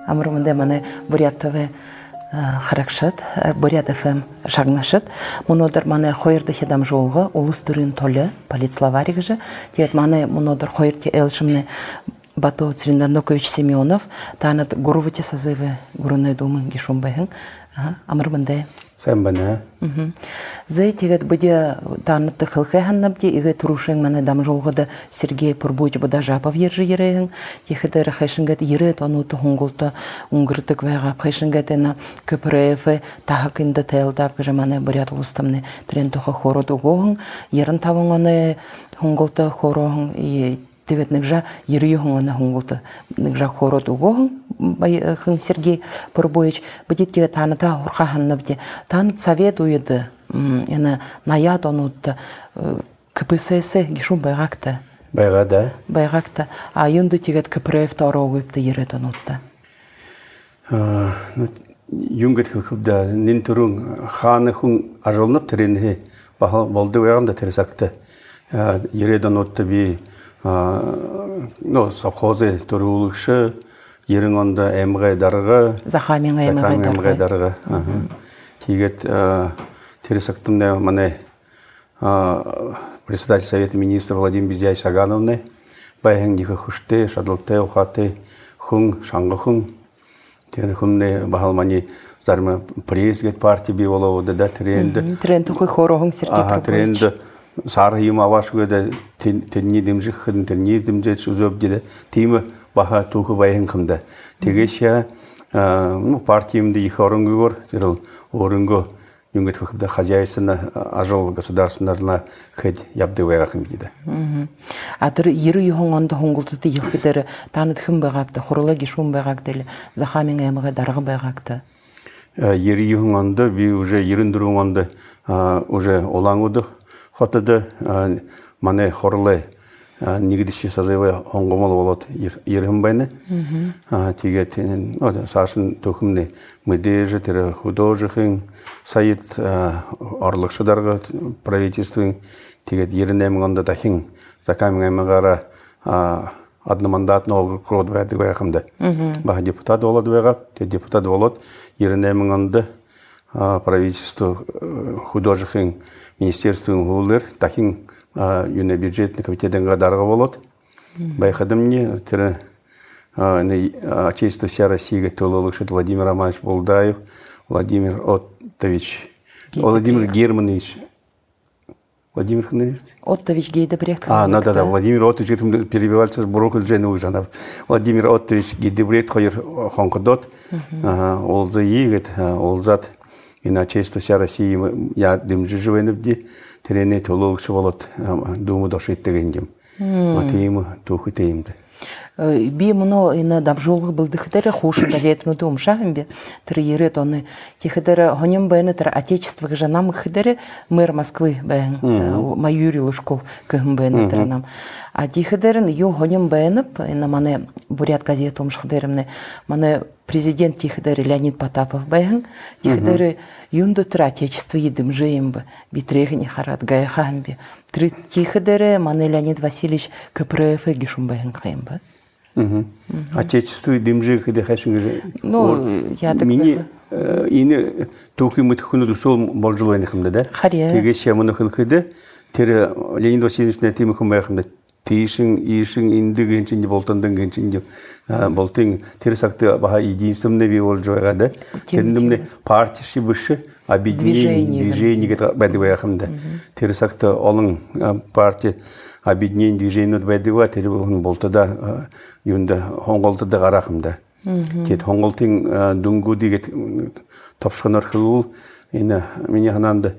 Амрымында маны Бурят ТВ харакшат, Бурят ФМ шагнашат. Монодыр маны хойырды хедам жолғы, улус дырын толы, полицлаварик же. Тет маны монодыр хойырте элшимны Бату Циринданукович Семенов, танат гурувати созывы Гурной думы гишумбайын. Амрымында. Sen bana. Зай тегет буде танытты хылхы ханнабде, иге турушын маны дамжолғыда Сергей Пурбуч буда жапов ержі ерейін. Тегедері хайшынгет ере тонуты хуңгулты уңгыртык вайғап хайшынгетена КПРФ тахакынды тәйлдап кіжі маны Бурят улыстымны трентуха хороду гоғын. Ерін тавыңаны хуңгулты хорогын и тегет нігжа ерей хуңаны хуңгулты нігжа хороду гоғын. Хын Сергей Пурбуч будет тегет таныта хурха ханнабде. Таныт совет уйды. Наят онутты КПСС гишум байгакты. Байгада. Байгакты. А юнды тегет КПРФ торогыпты ерет онутты. Юнгет хылхыбда нинтурун ханы хун ажолнып теренхи болды байгамда тересакты. Ерет онутты би совхозы турулыкшы ерин онда эмгай дарыга. Захамин эмгай дарыга. Тегет Тересактымне мане председатель Совета министров Владимир Безяй Сагановны байхен дихы хуште, шадылте, ухаты, хун, шаңғы хун. Тен хунне бахалмани зармы президент партия биволовода да тренді. Тренді хой хорогын Сергей Пурбуч. Тренді сары ем аваш көді тенни демжік хыдын, тенни демжет үзөп деді. Теймі баха тухы байхен қымды. Тегеше партиямды ехі орынғы көр, орынғы Юнгет хылхыбда хозяйственно ажал государственная хед ябды вайрахым дейді. Адыр ері юхоңанды хуңгултыды елхидері таныт хым байгапты, хурыла гишум байгактылы, захамин эміға дарғы байгакты. Ері юхоңанды, би уже еріндіруңанды уже олаңуды хотыды, мане хорылы нигдиши сазывы хоңгомол болот ерхим байны. Тегет сашын төхімні мүдежі, тері художихын, сайт орлықшыдарға правительствың тегет ерін әміңонда дахин закамин әміңара одномандатны олғы құрод бәді бәйқымды. Бағы депутат олады бәйғап, депутат олад ерін әміңонда правительство художихын министерствың ғулыр дахин юне бюджетный комитетен гадарға болот. Байқадым не, тірі Отечество вся Россия тололықшыд Владимир Романович Болдаев, Владимир Оттович, Владимир Германович. Владимир Ханович? Оттович Гейдебрехт. Да, Владимир Оттович, перебивался с Бурокл Джену Ужанов. Владимир Оттович Гейдебрехт хойыр хонкодот, олза егет, олзат. И на Отечество вся Россия я дымжы живеніпде, терене тололықшы болот, думы дошыттегендем. Матеймі, тухы теймді. Би мұны ине дамжолғы білдіхдері хушын газетіні думшағын бе, тірі ерет оны. Тихідері ғонем бәйіні тірі Отечествоғы жанам үхідері мэр Москвы бәйін, Юрий Лужков күйін бәйіні тірі нам. А тихідерін ю ғонем бәйініп, ине маны Бурят газеті умшықдерімні, маны президент тихідері Леонид Потапов бәйін, тихідері юнды тірі Отечество едім жиым бі, битрегіні харат гаяхам бе. Тихідері маны Леонид Васильевич КПРФ гишум бәйін қайым бі. Отечество и дымжи, когда хашинга же. Я так понимаю. Ине тухи мытхуну дусол болжулайнахымда, да? Хария. Теге шамуну хылхыда, тере Леонид Васильевич нәтимі хымбайхымда. Тейшин, ишин, инди генчинди, болтандан генчинди. Болтын, тере сақты баха единствомны би олжуайға, да? Теріндімні партиши бұшы, движение гет бәді байхымда. Тере сақты олың партия объединение движение бәдіва, тері бұғын болты да, юнда хоңғолтыда қарақымда. Кет хоңғолтың дүнгу дегет топшқанар қылыл, мені ғананды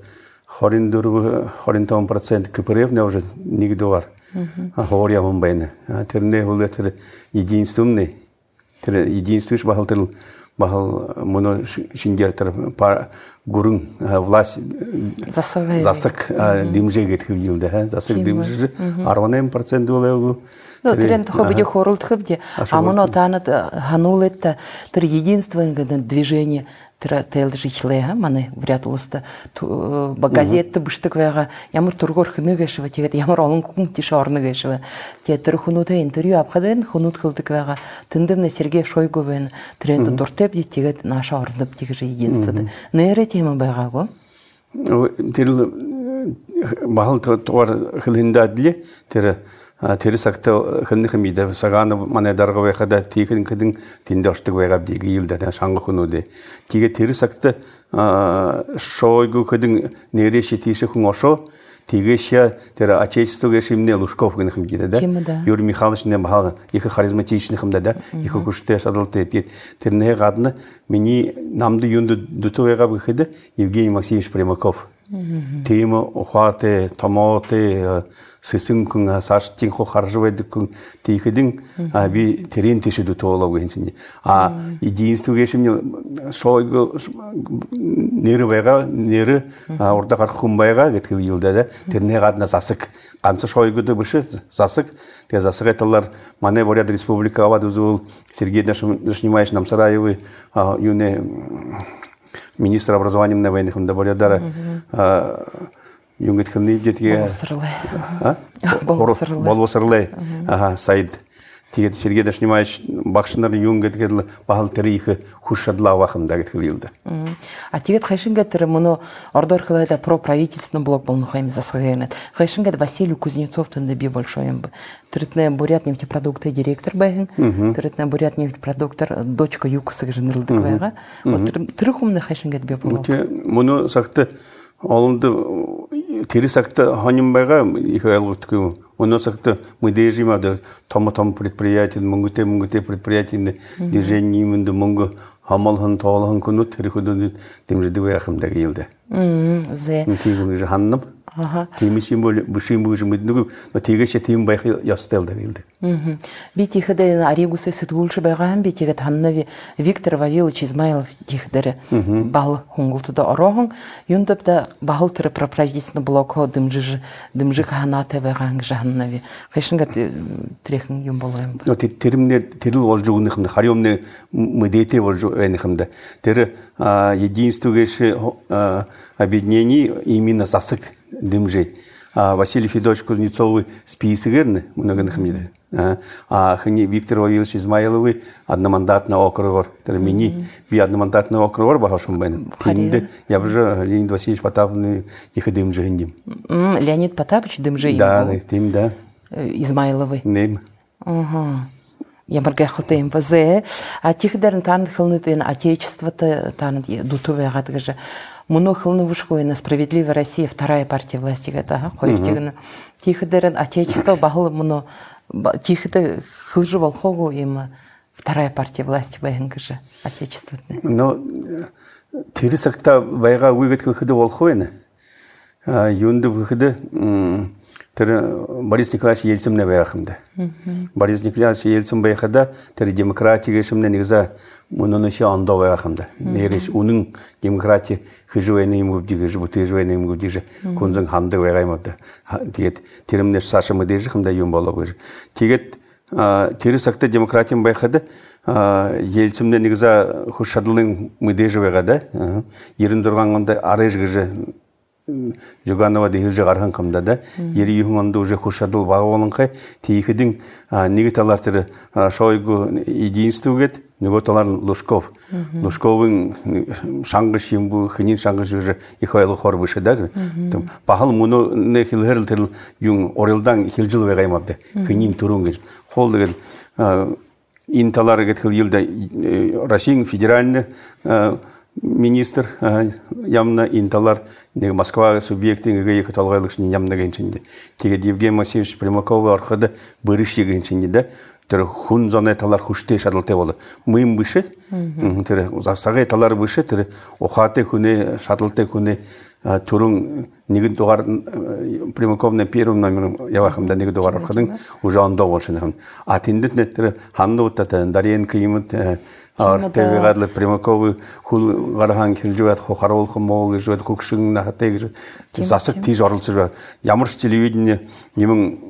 40% КПРФ не уже нигде бар. Говоря вам байны. Терне ол тері единствомный, тері единствуш бағыл тіріл, бағыл мұны шиндертір гурун власть засык димже кеткил йылды, засык димже 40% болegu. Трен хобиде хорулт хобде, а мұны танат ханулетта тір единственное движение тел жичлега маны бурят улуста газетты быштык вега ямар тургор хыныгешева тегет ямар олон кун тише орныгешева тетер хунута интервью апхаден хунут кылдык вега тындымна Сергей Шойгу бен тренда дуртеп тегет наша орнып тегеже единстводы нере тема байгаго тел бахал товар хылында диле терисакта хынныкмиде саганы мана дарга вехада тикин кидин тиндоштук вегап диги йылда шаңгы хунуде тиге терисакта Шойгу кидин нереши тише хун ошо тигеша тера отечество гешимне Лужков гынхмиде да Юрий Михайлович не бахал их харизматичный хмда да их куште садалте терне гадны мени намды юнду дуту вегап гыхыды Евгений Максимович Примаков тема ухате томоте сысынкын саштин хо харжывайдыкын тейхидин би терен тешеду тоолау генчине единство гешимне Шойгу нері байга нері орда кархун байга кеткил йылда да терне гадна засык канча Шойгуды бышы засык те засык айталар мане боряд республика авадузул Сергей Дашнимаевич Намсараевы юне министр образования на военных доборядара юнгет хынны детге болвосырлай Саид тигет Сергей Дашнимаевич бакшынар юнгет кедл бахал тарихы хушадла вахында кеткил йылды тигет хайшынгет муну ордор кылайда проправительственный блок болну хайм засыгенет хайшынгет Василий Кузнецов тынды би большой бы Тритная бурят нефтепродукты директор бэген тритная бурят нефтепродуктор дочка юксы жынырылдык байга трыхумны хайшынгет би болу муну сакты Олымды терисакта ханим байга их алгыткы оно сакта мыдежимады том предприятие мунгуте предприятие движение именно мунгу хамалхан тоолхан куну терихудун темжиди байхымда келди зе тигин же ханным темисим бол бушим бужу мыднугу но тигеше тем байх ястелда келди битихде аригусы сытгулчы байган битигет ханнави Виктор Вавилович Измайлов тихдере бал хунгултуда орогон юндапта бал тер проправительственный блок дымжы ханаты байган жаннави хайшынгат трехин юм болоем но термне терил болжугунхым хариомне мыдете болжу энхимда тер единство геше объединений именно засык дымжей Василий Федорович Кузнецовый списыгерны многонахмиде хыни Виктор Вавилович Измайловый одномандатный округор термини би одномандатный округор бахашым бен тинде я уже Леонид Васильевич Потаповны их дымжи гиндим Леонид Потапович дымжи да тим да Измайловый нем я маргахлтем базе тихдерн тан хылнытын отечество-то тан дутуве гадгыжы Муну хылны вышкуена «Справедливая Россия» вторая партия власти гата хойтигна тихдерен отечество бахыл муну тихде хылжы волхогу има вторая партия власти байгыжы отечественная но терисакта байга уйгеткил хыды волхоена юнды выхыды Борис Николаевич Ельцин не байхымда Борис Николаевич Ельцин байхада тер демократия гешимне негиза мунунышы анда байхымда нереш унун демократия хыжуэне иму диге жбуты жуэне иму диге кунзын ханды байгаймады тигет теримне сашымы дежи хымда юм болобы тигет терисакта демократия байхада Ельцинне негиза хушадылын мыдежи байгада ерин дурганганда арежгыжы Жуганова дегилже гархан камда да ери юхманды уже хушадыл баголынкай тейхидин негиталар тери Шойгу единство гет неготалар Лужков Лужковын шаңгы шимбу хинин шаңгы жуже ихайлы хор бышы да пахал муну не хилгерл терил юн орелдан хилжил вегаймабды хинин турунгер хол дегел инталар гет хил йылда Россия федеральный министр ямна инталар Москва субъектин ге талгайлыкшын ямна генчинде теге Евгений Максимович Примаков аркада бырыш генчинде да тер хун зона талар хуште шадылте болду мыйым бышет тер засага талар бышет тер охате хуне шадылте хуне турун нигин дугар Примаковна первым номером явахымда нигин дугар аркадын уже анда болшын атиндет неттер ханны утата Даренко имут Артеве гадлы Примаковы хул гархан хилжуат хохарол хомог жуат кукшын нахатег засык ти жарылчы ямырш телевидение немин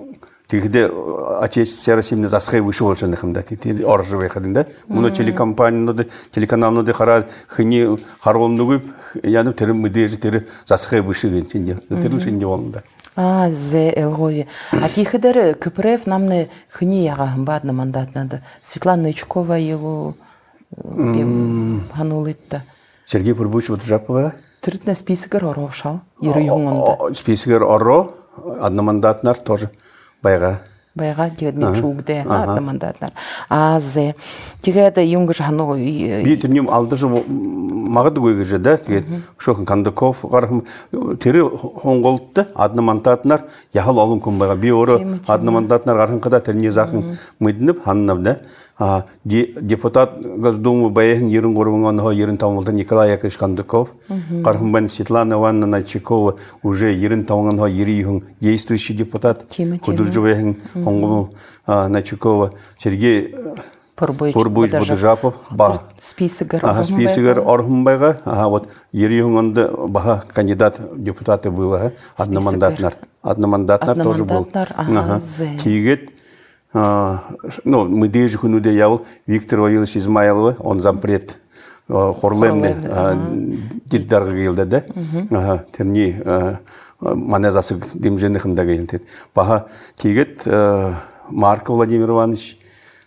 Тигде отечественная семья засхай выше волшебный хмда. Тигде оржевый ходинда. Муно телеканалноды хара хни харомнугып яны терим мыдежи тери засхай выше генчинде. Терим шинде волнда. Зе элгови. Тихидер Кыпрев намны хни яга бадна мандат надо. Светлана Ичкова его ханулитта. Сергей Пурбуч вот жапова. Тритна списогер орошал. Иры юнгонда. Списогер оро одномандатнар тоже байга. Байга тигедме чугде одномандатнар. Зе тигеда юнгыш хану. Битним алдыжы магады койгыжы да. Тигед шокын Кандаков гарым тери хонголтты одномандатнар яхал алын кумбайга би оры одномандатнар гарым када терне закын мыдынып ханнап да. Депутат Госдумы Баяхин Ерин Горванган Ерин Таумалта Николай Яковлевич Кандаков, Кархамбан Светлана Ивановна Чикова уже Ерин Тауманган Ерихун, действующий депутат, Кудурджевехин, Онгу Начикова, Сергей Пурбуич Будажапов, списыгар Орхумбайга, вот Ерихун Баха кандидат депутаты было, одномандатнар тоже был. Тигет. Мы даже хунуде явил Виктор Вавилович Измайлова, он зампред Хорлемне диддарга келді да. Терни мане засыг демжендихында келді. Баха тегет Марко Владимир Иванович,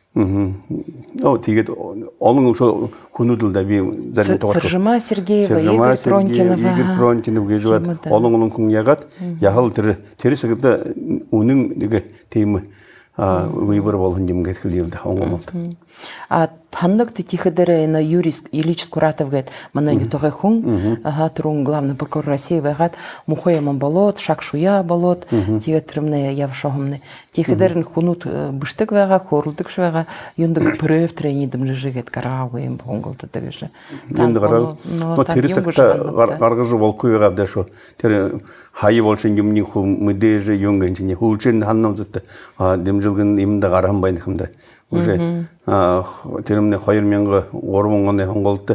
тегет оның ұшы хунудылда би Сержима Сергеева, Игорь Фронтинов гежуат, оның күн яғат, яғыл тері сығырда оның темі выбор болған демгет кілдерді оңғымалды. Хандыкты тихидері на юрист Ильич Скуратов гет, мана ютығы хуң, тұрун главный прокурор России вайгат, мухояман болот, шакшуя болот, тигетірімне явшоғымны. Тихидерін хунут бұштық вайга, хорылдық швайга, юндық прөв тренидім жыжығет карауғайым бұғынғылды дегіжі. Юнды қарал, но терісікті қарғызы волкуй ғабда шо, тері хайы болшын емнің ху мүдежі юнгенчіне, хулчын ханнам зытты, демжилгін емді қарам байнықымда. Уже теремне хайырменге ормоңгоне хонголты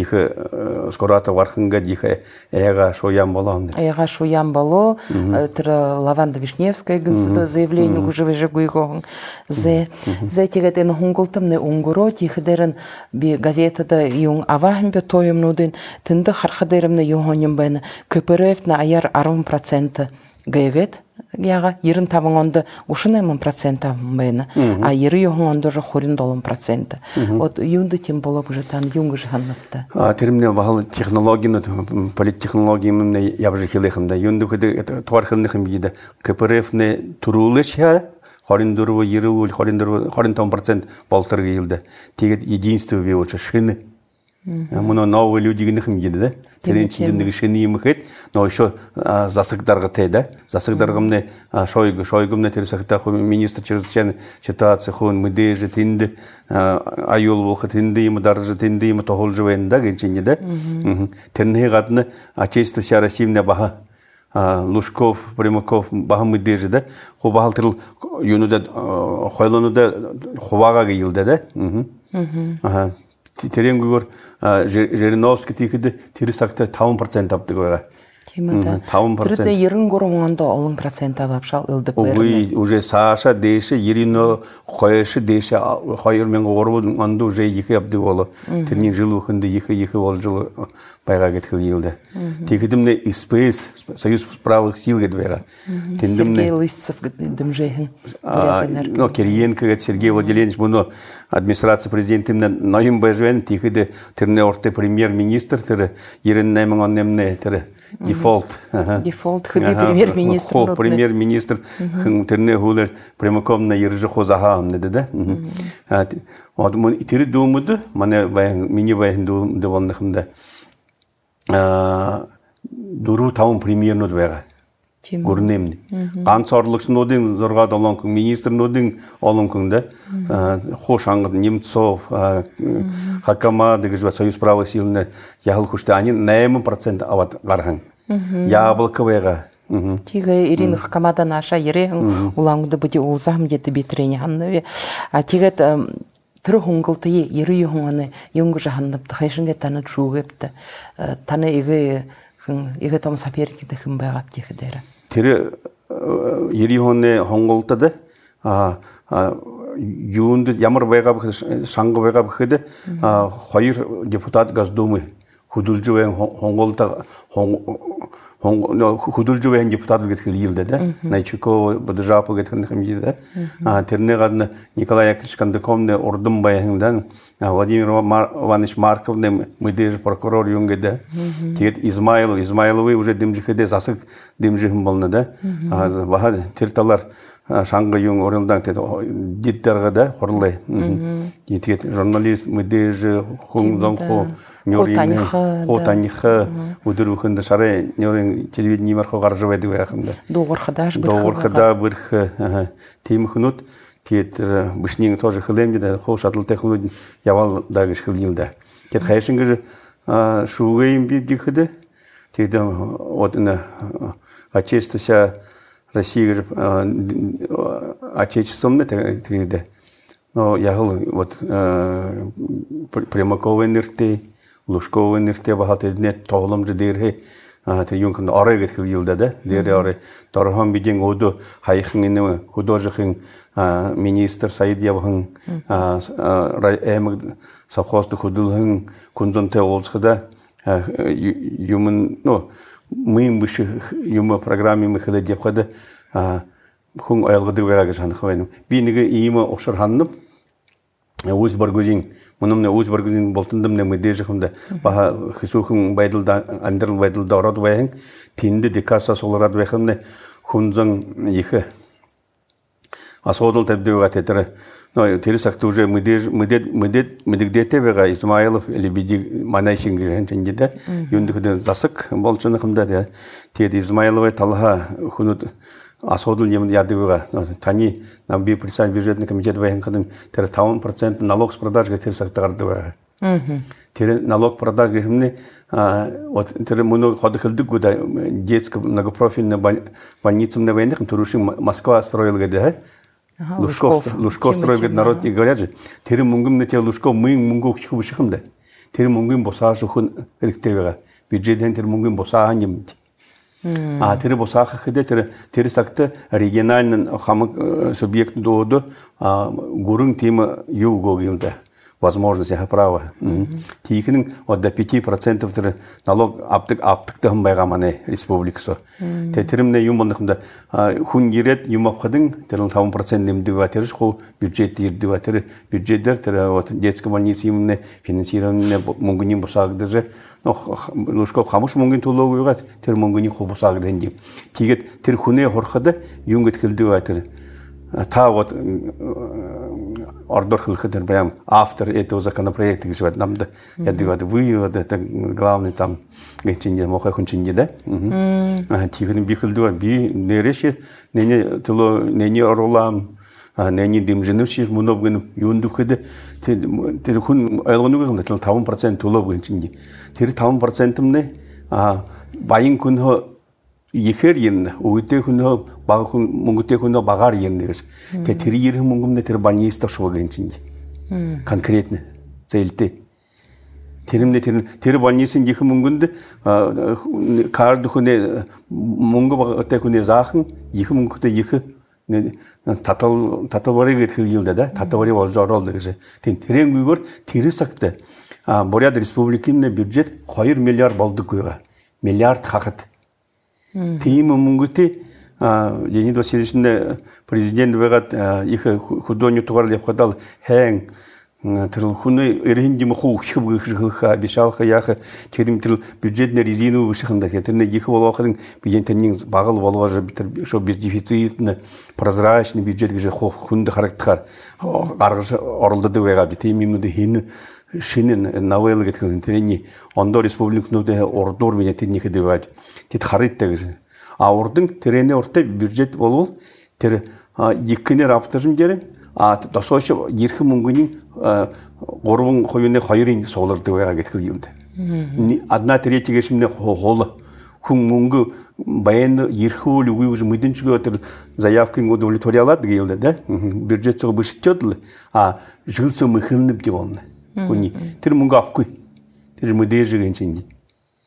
дихе Скуратов архынга дихе эга шоян болам. Эга шоян боло, Лаванда Вишневская гынсыда заявление уже выжигуйгон. Зе тигетен хонголтымны унгуро тихедерен би газетада юң авахмбе тоюмнудын тынды хархадеремне юңоним бен Кыпырев на аяр 10% гайгет. Яга ерін табыңонды ушынаймын процента бәйіні, а ері yoğunонды же хорин долым процента. Вот юнды тем болып жытан, юңғы жығанлыпты. Теремне бағалы технологияны, политтехнологияны ябжы хилихымда. Юнды көді туархылнықым бейді. КПРФ-не турулы ша, хорин дұрывы, ері өл, хорин 10% болтырғы елді. Тегет единство бей олча, шыны. Мұны новые люди гініхім еді да. Теренчіндегі шыны еміхет, но еще засығдарға тәйді. Засығдарғымны шойгымны тересақта министр чрезвычайной ситуации хон мүдежі тінді, айол болқы тінді емі, даржы тінді емі тоғыл жывайында генчінде да. Тернеге қатыны отечество вся Российна баға Лужков, Примаков баға мүдежі да. Хо бағалтырыл юнуда, хойлануда ховаға кейілді да. Терен гугор Жириновский тихиде терисакта 10% апты гойга. 10%. Түрде ерін көріңонда 10% апшал ылдып беріне. Уже Саша дейші, Ерино қойшы дейші, қойырмен ғорбын уже екі апты олы. Тернен жыл өкінді екі ол жыл байға кеткіл елді. Текідімне СПС, Союз правых сил кет байға. Сергей Лысцев дым жейхін. Кириенко, Сергей Владимирович, бұны администрация президентімне найым байжуен, текіді терне орты премьер-министр, ерін наймын оннемне, дефолт. Дефолт, хыби премьер-министр. Хол премьер-министр, терне хулер прямакомна ержі хозаға амнеді да. Итері думыды, мені байын думды болнықымда. Дұру тауын премьернуд байға. Көрінемді. Қансарлықсын одың, зорғад олан күн, министрін одың олан күнді. Хош аңғыд Немцов, Хакама, дегізбі Союз правых силіне яғыл күшті. Они на 1% ават қарған. Яғылқы байға. Тиге Ирина Хакамадан аша ерегін улаңды бұде ұлзам деді бетрені аннаве. Тигет түрі хуңғылты ері юңғаны юңғы жағанныпты, қайшынға таны чуғепті. Таны игі том саперкеді хым байғап дегідері. Тері ері юңғаны хуңғылтыды, юунды ямар байга шаңғы байга бөхеді хайыр депутат Госдумы худулжуен хонголда худулжуен депутат геткел йилде да Найчукова Будажапов геткел хемиде терне гадны Николай Яковлевич Кондакомне ордым баяңдан Владимир Иванович Марков не мыдеж прокурор юнгеде тигет Измайловы уже демжихеде засык демжихим болны да баха терталар шаңғы юң орындан диттерге да хорлай тигет журналист мыдеж хунзонхо Хотанихы удырухында шары нёрен телевидение мархо гаржывайды вяхында. Доғырхыда бірхі тейміхінут тет бішнең тоже хылемді хо шатыл технология явал дагыш хылнилда. Тет хайшыңғы же шуғайым бейбдіхіді теді отына отечествося Россия же отечествомны тегеді. Но яғыл вот Примакова нырты Лужкова нерте бахат эднет тоғлам жидерhe те юнкын арай кеткел йылда да дере арай тархан биден оду хайхын ине художникын министр Саидьевын эм совхозды худылын кунзонте олсхыда юмын ну мыйым бышы юма программе мыхыда деп кады хун аялгыды верага жанхвайным бинеге ийме окшор ханнып өз баргузин мұнымны өз баргузин болтындымны мүдежіқымда баха хисухын байдылда андырыл байдылда орады байын тенді декаса соларады байқымны хунзан ехі асодыл тәбдеуға тетірі тересақты уже мүдегдете беға Исмайлов или биди манайшын кірген тендеді юндікіде засық болчынықымда теді Измайловай талға хунут асодыл емді ядыға тани нам би представитель бюджетный комитет байын қадым тері 10% налог с продажға тересақты қардыға тері налог продаж кешіміне тері мұны ходы қылдық көді детскі многопрофильный больницамны байындық тұрушын Москва строил кеді Лужков строил кеді народ не говорят же тері мұңгімні те Лужков мыйың мұңғы өкшігі бұшықымды тері мұңгім босашы хүн әріктевеға бюджеттен тері мұңгім босаған емді тері босақы қыды тері сақты региональный хамық субъектін доғыды ғұрың темі юго келді. Возможность, право. Тикінің отда 5% тері налог аптықтығын байғаманы республикасы. Тетірімне юм болдықымда хүн керет юм апқыдың тері 10% немді ватері қол бюджет ерді ватері бюджеттер тері детский больница еміне финансирование мұңгінен босағыды же Лужков қамыш мұңгін толуы өғат тері мұңгінен қол босағыды әнде. Тегет тері хүне қорқыды юңгет келді ватері. Та вот ордор хылхыдыр прям автор этого законопроекта говорит нам да я говорю вы вот это главный там генчинде мохай хунчинде да тигрин бихылды би нереше нене тыло нене оролам нене демженуши мунобгын юндукыды телефон айлгынуга 10% толоб генчинде тэр 10%-ымны байын күнө Ехер ен, уйте хүнө баг хүн мөнгөтэй хүнө багаар ен гэж. Тэгээ тэр ерхэн мөнгөмнө тэр баниста шуугэн чинь. Конкретно зээлтэй. Тэр банисын ерхэн мөнгөнд кард хүнэ мөнгө багтай хүнэ заахан ерхэн мөнгөтэй ерхэн татварыг гэх хэлдэг да. Татварыг болж оруулдаг гэж. Тэрэн гүйгээр тэр сагт Бурят республикийн бюджет 2 миллиард болдог гүйга. Миллиард хахад Тима мөнгөтэй Леонид Васильевичний президент байгаад их художник тугаар лепхадал хэн тэр хүний эрхэмжим хөвчөв гэх бишалха яах тэрэм тэр бюджетный резину вышихында тэрний их болгохын бюджетний багал болгож битэр шо без дефицитный прозрачный бюджет гэж хүнд харагдахаар гаргаж оролддог байгаа би тийм юмнууд хин шинэн новелл гэх юм тэрний ондоо республикнууд ордуур минетний хэдэвэж тэд харагддаг гэж урдын тэрэний уртай бюджет болвол тэр еккэнээр автажим дээрэн досоош ерхэн мөнгөний 3%-ны 2-ын суулардаг байгаа гэх юм да. Одна треть гэшмнэ хоол хүн мөнгө баян ерхүүл үгүй үгүй мэдэнчгээ тэр заявкын удовлетворялаад гээл да. Бюджет цог бишчээд л жил сөмөхнөв гэж болно. Хүний тэр мөнгө авахгүй. Тэр мэдээж гэн чинь.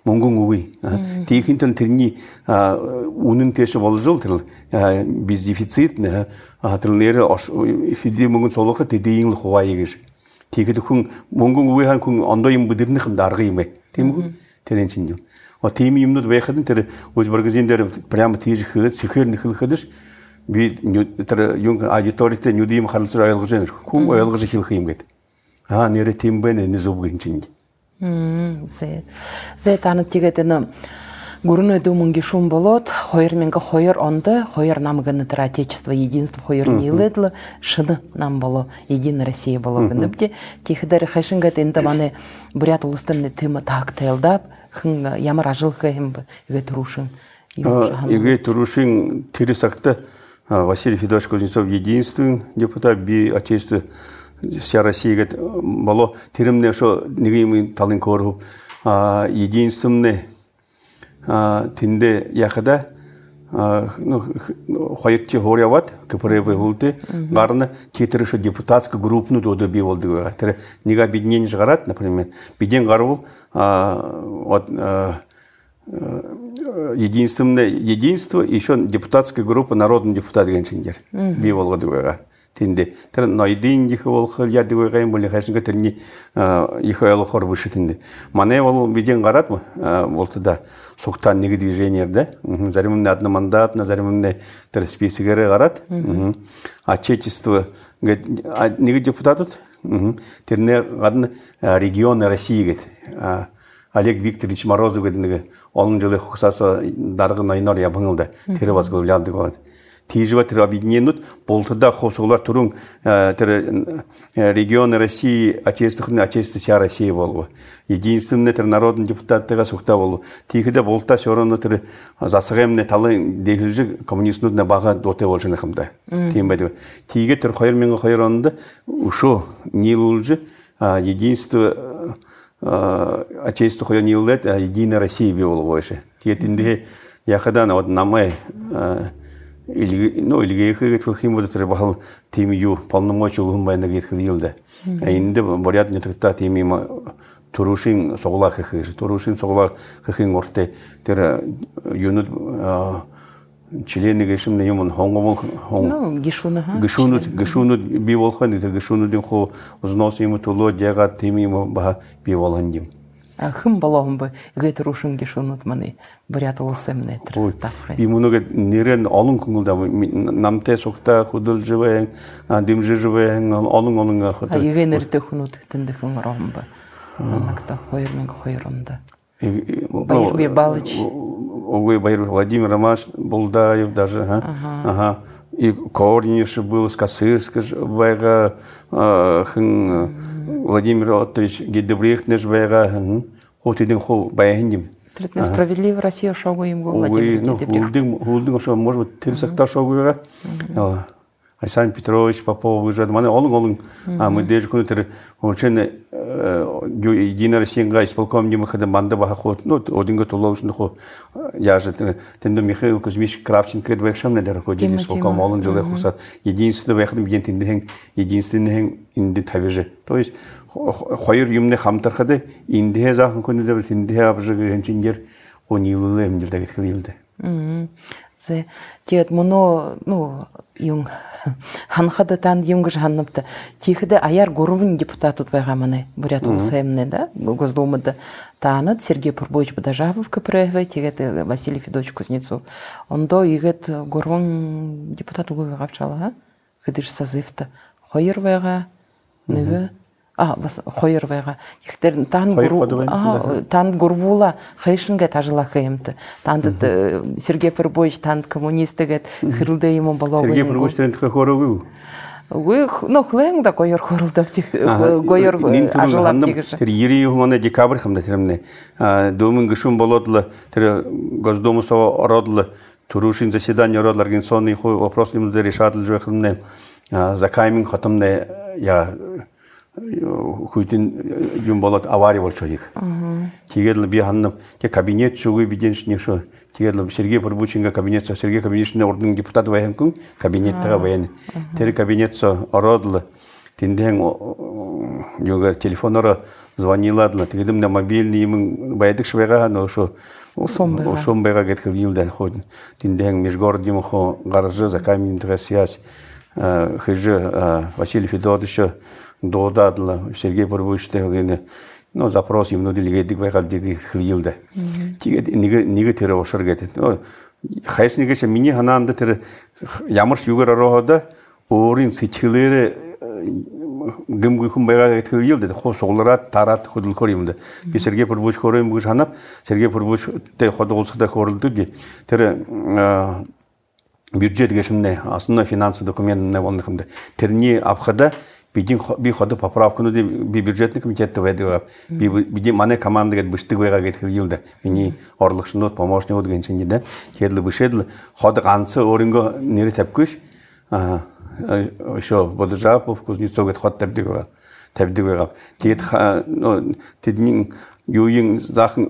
몽공 우위 디킨턴 들니 우는 대시 болжол тэр без дефицитне атрнер хиди мөнгөн сулгахад тэдийн л хуваа гэж тэгээд хүн мөнгөн үеийн хүн ондоо юм бүдэрнийх юм дарга юм ээ тийм үү тэрэн чинь юм тийм юмнууд байхад тэр үзбаргазин дээр прямо тийжхэхэд сэхэр нэхлэхэд би тэр юм аудиторитэй нүдим харилцаа ойлгож байна хүн ойлгож хэлэх юм гээд нэрэ тийм байна энэ зүг юм чинь Зэ танад тэгээд энэ гүрнэ думынги шум болот 2002 онда 2 намганы тэр отечество единство 2 нилэдл шыны нам боло единая Россия боло гэнэпти тихдэр хашингат энда маны бурят улустымны тема тактайлдап хын ямар ажылха хим игэ турушин игэ турушин тересакта Василий Федорович Кузнецов единственный депутат би отечество вся Россия говорит, было теремне, что негим талин кору, единственное, тинде яхада, хоятчи хоряват, которые выгулты, гарна, кетеры, что депутатскую группу доды биволды говорят. Тере нега беднень жгарат, например, беднень гарвул, вот единственное единство, еще депутатская группа, народный депутат генчиндер, биволды говорят. Тинде тэр ноёдын их болох яадаг байгаа бол хайшинга тэрний их ойлгохоор биш тинде манай бол бидэн гараад болтода сугтаа нэг движение да зарим нь одна мандат на зарим нь тэр списигээрээ гараад отечество гэдэг нэг депутатууд тэрний гадна регион России гэдэг Олег Викторович Морозов гэдэг нэг олон жилийн хугацаас дарга ноёноор явханлда тэр бас гөлялдаг байна Тижва тэр объединенут болтода хосулар турун тэр регионы России отечественный вся Россия болу. Единственный тэр народный депутаттыга сукта болу. Тихэдэ болта сөрөнө тэр засагэмне талын дэглэж коммунистнууд на бага доте болжны хэмдэ. Тийм байдаг. Тигэ тэр 2002 онд ушо нилулж единство отечество хоя нилет единая Россия болу больше. Тиэтинде яхадан вот намай или их химбо тэр бахал тим ю полномочий гумбайна гэхэл йылда. Энд боряд нэтгта тим юм турушин соглах хэхин орте тэр юнут члены гэшимне юм хонгомол гишунут би болхон тэр гишунуудын хоо узнос юм толо жага тим юм ба би болон юм. Хым болом бы гэт рушин гишунут маны бурят улсэмнэ тэр тахын. Би мунугэ нэрэн олон күнгэлдэ намтай сукта худалжывэн дэмжижвэн олон хата. Ивэнэрдэ хүнүүд тэндхэн ором ба. Нагта 2002 онда. Байрби Балыч. Ой, Байрби Владимир Ромаш Булдаев даже, ага. И Корниш был с Косырска байга Владимир Отович Гедебрехтнеш байга хоть един хо байхиндим. Трет несправедливо Россия шогу им го Владимир Гедебрехт. Хулдин шо может быть терсакта шогу Александр Петрович Попов выживает. Мане олон мы даже куда-то очень единая Россия исполком не выхода банда бахоход. Ну один год уложен хо. Я же тендо Михаил Кузьмич Кравченко это вообще не дороходит исполком олон жилы хусат. Единственный выход где тендо единственный инди тавиже. То есть хайр юмне хамтархады инди захын кунда бит инди абжыгы инженер хонилулы эмдилдэ гэхэлдэ. Зе тиет моно юм ханхада тан юмгыш ханнапта тихэдэ аяр гурвын депутатут байгаманы бурят улсэмне да Госдумада таанат Сергей Пурбович Бадажапов КПРФ тигэт Василий Федорович Кузнецов ондо игет гурвын депутат угу гавчала хэдэр сазыфта хоёр байга нэгэ бас хоёр байга ихтер тан гурвула хэшингэ тажлах юмт танд Сергей Пурбович танд коммунистыгэт хырылды юм болоо Сергей Пурбович танд хорогу вы хлэн да гойор хорулдав тих гойор ажлап тигэж тэр 90 оны декабрь хамда тэрэмнэ дөмөн гүшүн болодло тэр Госдумусо ородло турушин заседание ород организационный вопрос им решадлж байхнэ закаймин хатамне я хүйтэн юм болоод аварий болчихо их. Тэгээд би ханна кабинет чугуй бидэншний шо. Тэгээд Сергей Пурбовичинга кабинет Сергей кабинетний ордын депутат байхын кабинеттага байна. Тэр кабинетсо ородл тинден юга телефонора звонила тигидим на мобильный байдык швега но шо усомбега геткил йилда ходин тинден межгородним хо гаражы за каменная связь хыжы Василий Федорович додадла Сергей Пурбуевич тегене но запрос им нудилгедик байгал дигил йилда тиге ниге тере ошор гетет хайснигеше мини хананда тере ямырш югара рохода орин сичилере гымгүйхүн байга геткил йилда хосолларат тарат худул коримда би Сергей Пурбуевич корым буш ханап Сергей Пурбуевич те ходолсуда корулду ди тере бюджет гешимне основной финансовый документ на вонхымда терни абхада би ходу поправканы би бюджетный комитетте ведига би мане команда гет быштык байга геткил йилда мини орлыкшынот помощник одгенчен диде кедле бышедл ходу ганцы оринго нере тепкүш еще Бодожапов Кузнецов гет ход табдига тет теднин юин захын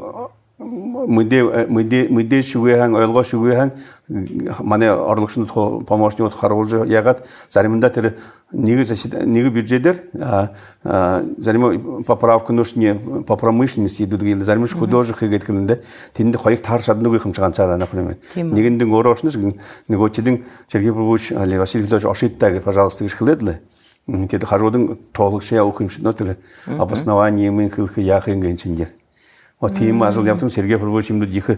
мыде шугехан ойлго шугехан мане орлыкшын помощник харолжу ягат заримында тер неги бюджетер зарим поправка нужне по промышленности идут гил зарим художник геткинде тинде хайык таршадны гыйкым чыган чара например негендин орошнус негочидин Сергей Пурбуевич Василий Федорович ошиттаги пожалуйста гышкыледле тед хародын толыкша окумш нотер обоснование мен кылхы яхын генчиндер вот тем азыл яптым Сергей Пурбуевич имду дихы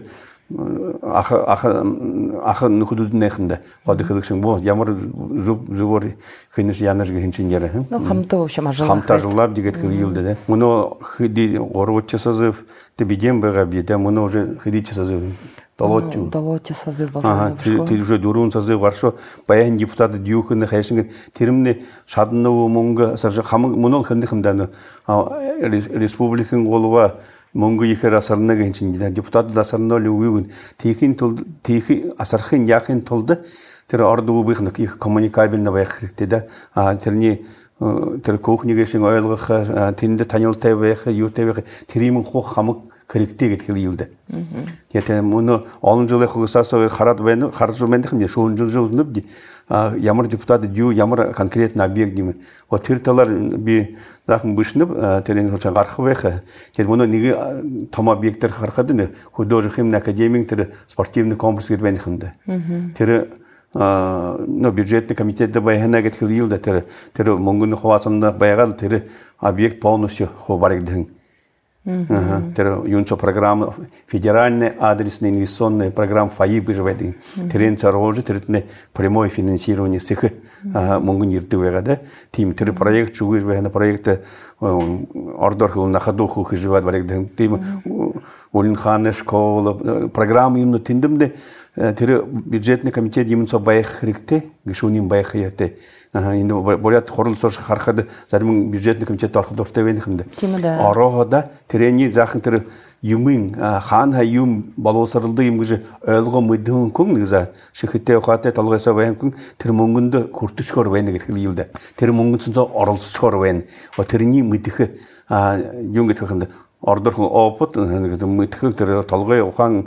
аха нухудудун нехинде кодыхылыкшын бо ямар зубор хыныш янаж генчиндер ну хамто вообще хамтажылап дигет кылылды да муну хыди горочча созыв тебидем бага биде муну уже хыдича созыв Долотча созыв ага ты уже дурун созыв варшо баян депутаты дюхыны хайшын теримне шадынуу мунга саржа хамы мунул хындыхымдан республикан голуба Монго ихер асарына генчиндер депутат дасарына лүгүн тихи асархын яхын толды тер орду быхны их коммуникабельно байхрикте да терни тер кухнигешин ойлгы тинде танилтай байх ютебе теримин хох хамык керекте геткил йылды тете муну 10 жылы хугасасы харат бен харжу мендихим де шон жыл жозунуп ди ямар депутаты дю ямар конкретно объект диме вот тирталар би захын бышынып терен хоча гархы байха тет муну ниги том объекттер хархады художественный академик тер спортивный комплекс гетбенихимде тер но бюджетный комитет да байхана геткил йылды тер монгун хвасында байгал тер объект полностью хобаригдин тер юнчо программа федеральная адресная инвестиционная программа ФАИ бежеведи терен царожи терне прямое финансирование сых монгун иртвегада тим тер проект чугуж бехна проекта ордор на ходу хуживат барегден тим улинханы школа программа именно тиндимде тер бюджетный комитет именно байх рикте гишуним байхаяте инде болят хорулсош хархады зарим бюджетный комитет архидорте венихинде арохада терени захын тер юмин хан хайум балосарылды имгиже өлгө мыдын күн низа шихите хате талгайса баян күн тер монгунда куртушкор вен геткил йылды тер монгун сунса орулсушкор вен о терни мыдыхы юнгет хынды ордор опыт мыдыхы тер талгай охан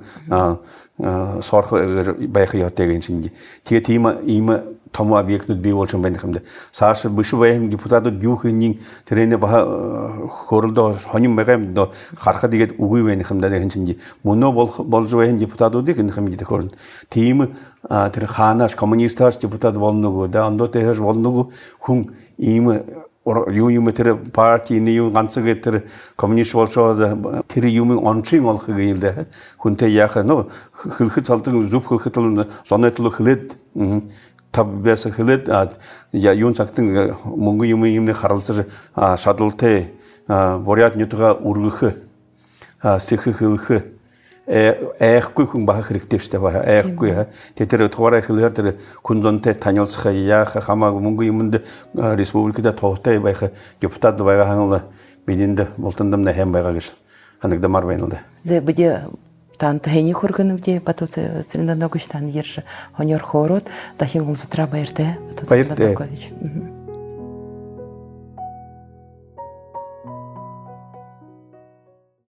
сорхы байхаяте генчинди тие има тому объектну би болчун бендихимде сашы бышы баян депутаты дюхынин терене баха хорулда хоним байгам до харха дигет угуй бендихимде дегенчинди муно болжу баян депутаты дегенхимде хорун тим тер ханаш коммунисташ депутат болнугу да андо техеш болнугу хун им юйм тер партийни ю ганцыгы тер коммунист болчу тер юм ончын олхы гейлде хунте яхы но хылхы цалтын зуп хылхытылын сонетлы хылет таббеса хылет я юнчактын мунгу юмы имне харалсыр шадылте борят нютуга ургыхы сыхы хылхы эхкуй хүн баха хриктеште баха эхкуй тетер товара хылер тер кунзонте танилсха я хама мунгу юмнде республикада тохтай байха депутат байга хаңла бидинде болтындымна хем байга гыш хандыгда марбайнылды зе биде танта хени хоргынымде батоце цилинда ногуштан ерже хонер хорот дахин гулсутра байрте байрте